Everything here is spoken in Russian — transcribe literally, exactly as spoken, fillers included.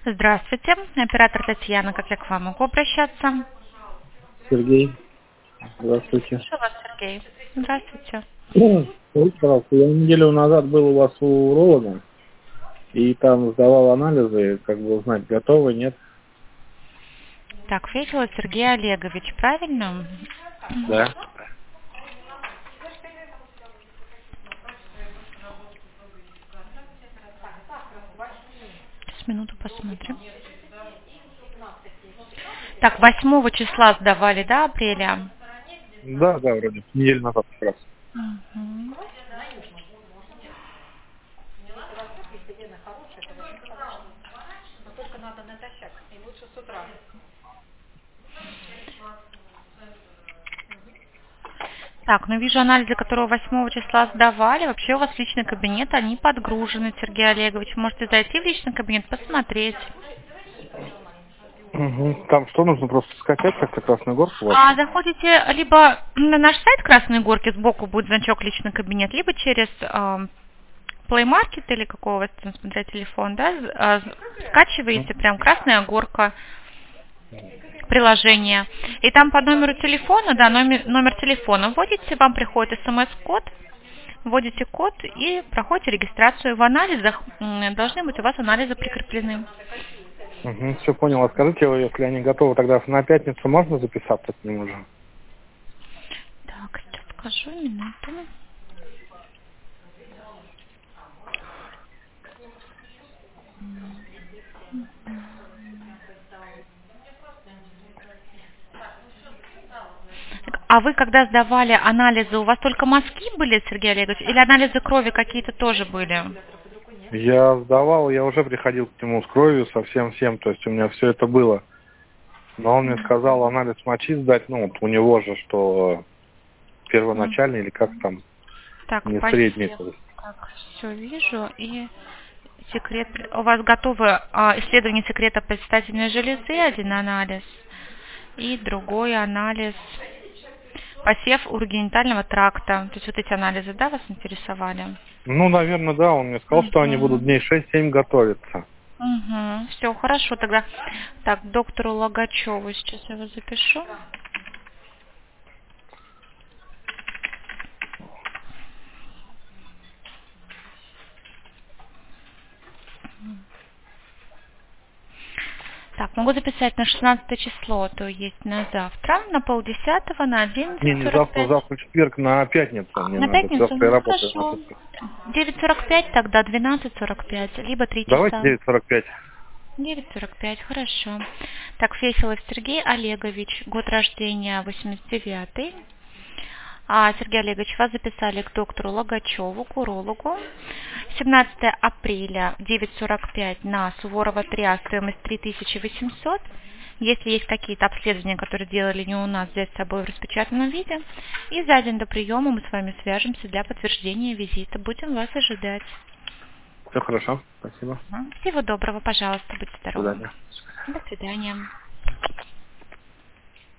Здравствуйте, оператор Татьяна, как я к вам могу обращаться? Сергей, здравствуйте. Слушаю вас, Сергей. Здравствуйте. Скажите, пожалуйста, я неделю назад был у вас у уролога, и там сдавал анализы, как бы узнать, готовы, нет? Так, Фефилов Сергей Олегович, правильно? Да. Сейчас, минуту посмотрим. Так, восьмого числа сдавали, да, апреля? Да, да, вроде. Неделю назад как раз. Мгм. Так, ну вижу анализы, которые восьмого числа сдавали. Вообще у вас личный кабинет, они подгружены, Сергей Олегович. Можете зайти в личный кабинет, посмотреть. Угу. Там что нужно просто скачать как-то Красную Горку у вас? А заходите либо на наш сайт Красной Горки, сбоку будет значок личный кабинет, либо через э, Play Market или какого у вас там, смотря телефон, да, з- а, скачиваете прям Красная Горка приложение. И там по номеру телефона, да, номер, номер телефона вводите, вам приходит смс-код, вводите код и проходите регистрацию. В анализах м, должны быть у вас анализы прикреплены. Угу, все понял. А скажите, если они готовы, тогда на пятницу можно записаться к ним уже? Так, сейчас скажу, минуту. Так, а вы когда сдавали анализы, у вас только мазки были, Сергей Олегович, или анализы крови какие-то тоже были? Я сдавал, я уже приходил к нему с кровью, со всем всем, то есть у меня все это было. Но он мне сказал анализ мочи сдать, ну, вот у него же, что М. первоначальный или как там, Так, не средний. спасибо. То есть. Так, все вижу. И секрет. У вас готовы а, исследование секрета предстательной железы, один анализ, и другой анализ посев урогенитального тракта. То есть вот эти анализы, да, вас интересовали? Ну, наверное, да, он мне сказал, что они будут Угу. дней шесть-семь готовиться. Угу. Все, хорошо тогда. Так, доктору Логачеву сейчас я его запишу. Так, могу записать на шестнадцатое число, то есть на завтра, на полдесятого, на Не, одиннадцать не сорок завтра, пять. завтра четверг, на пятницу мне На надо. пятницу? Завтра я Ну, работаю. на хорошо. пятницу. девять сорок пять тогда, двенадцать сорок пять, либо три Давайте часа. девять сорок пять. девять сорок пять, хорошо. Так, Фефилов Сергей Олегович, год рождения восемьдесят девятый. А, Сергей Олегович, вас записали к доктору Логачеву, к урологу. семнадцатое апреля, девять сорок пять на Суворова три, а стоимость три тысячи восемьсот. Если есть какие-то обследования, которые делали не у нас, взять с собой в распечатанном виде. И за день до приема мы с вами свяжемся для подтверждения визита. Будем вас ожидать. Все хорошо, спасибо. Мгм. Всего доброго, пожалуйста, будьте До здоровы. свидания. До свидания.